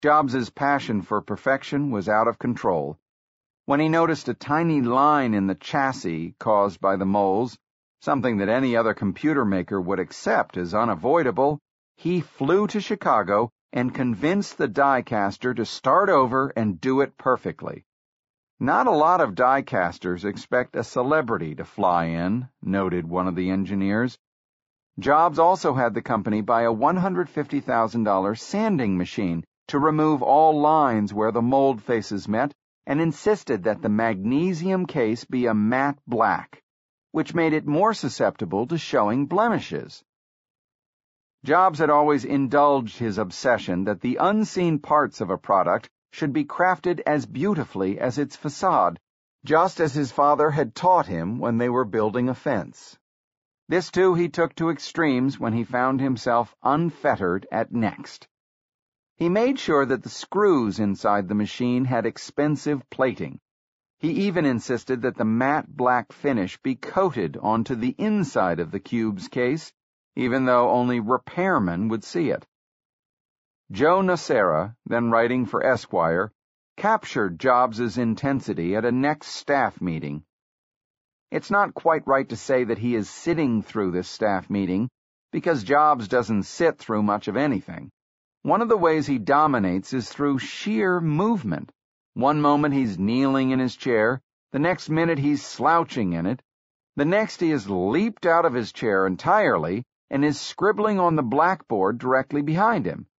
Jobs's passion for perfection was out of control. When he noticed a tiny line in the chassis caused by the moles, something that any other computer maker would accept as unavoidable, he flew to Chicago and convinced the die caster to start over and do it perfectly. Not a lot of die casters expect a celebrity to fly in, noted one of the engineers. Jobs also had the company buy a $150,000 sanding machine to remove all lines where the mold faces met, and insisted that the magnesium case be a matte black, which made it more susceptible to showing blemishes. Jobs had always indulged his obsession that the unseen parts of a product should be crafted as beautifully as its facade, just as his father had taught him when they were building a fence. This, too, he took to extremes when he found himself unfettered at Next. He made sure that the screws inside the machine had expensive plating. He even insisted that the matte black finish be coated onto the inside of the cube's case, even though only repairmen would see it. Joe Nocera, then writing for Esquire, captured Jobs's intensity at a Next staff meeting. It's not quite right to say that he is sitting through this staff meeting, because Jobs doesn't sit through much of anything. One of the ways he dominates is through sheer movement. One moment he's kneeling in his chair, the next minute he's slouching in it, the next he has leaped out of his chair entirely and is scribbling on the blackboard directly behind him.